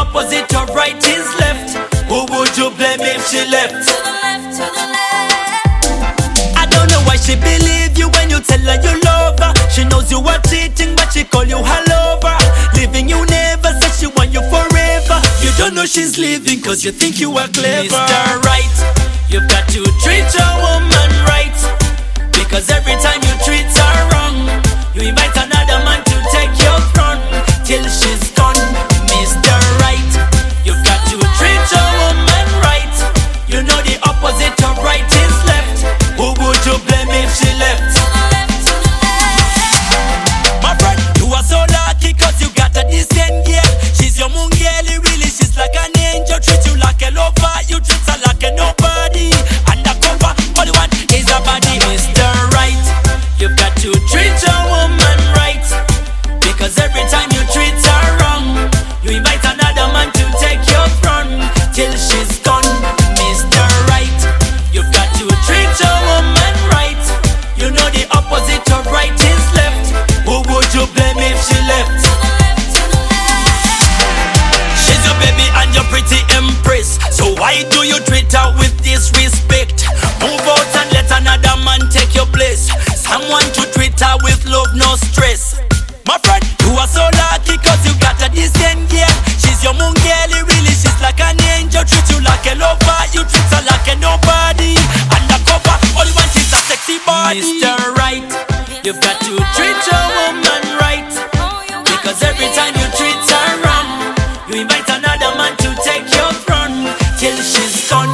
opposite of right is left, who would you blame if she left? To the left, to the left. I don't know why she believe you when you tell her you love her. She knows you are cheating but she call you her lover. Leaving you never, says she want you forever. You don't know she's leaving cause you think you are clever. Mr. Right, you've got to treat your woman right, because every time you treat her wrong, you invite another man to take your throne till she's gone. Mr. Right, you've got to treat your woman right. You know the opposite of right is left. Who would you blame if she left? To the left, to the left. My friend, you are so lucky cause you got a decent girl. She's your mungeli, really, she's like an angel. Treat you like a lover, you treat her like a nobody. Undercover, all you want is a body. Mr. Right, you've got to treat your woman right, because every time you treat her wrong, you invite another man to take your throne till she's gone. Mr. Right, you've got to treat your woman right. You know the opposite of right is left. Who would you blame if she left? To the left, to the left. She's your baby and your pretty empress, so why do you treat her with disrespect? Move out and let another man take your place. Someone to treat her with love, no stress. My friend, you are so lucky cause you got a decent girl. She's your mungeli, really, she's like an angel. Treat you like a lover, you treat her like a nobody. Undercover, all you want is a sexy body. Mr. Right, you've got to treat your woman right, Oh, you gotta because every time you treat her wrong, you invite another man to take your throne till she's gone.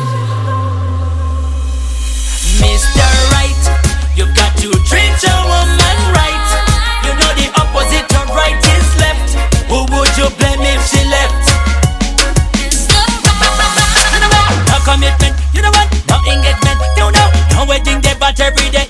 Mr. Right, you've got to treat your woman right. You know the opposite of right is left. Who would you blame if she left? It's the right. No commitment, you know what? No engagement, you know. No wedding day but every day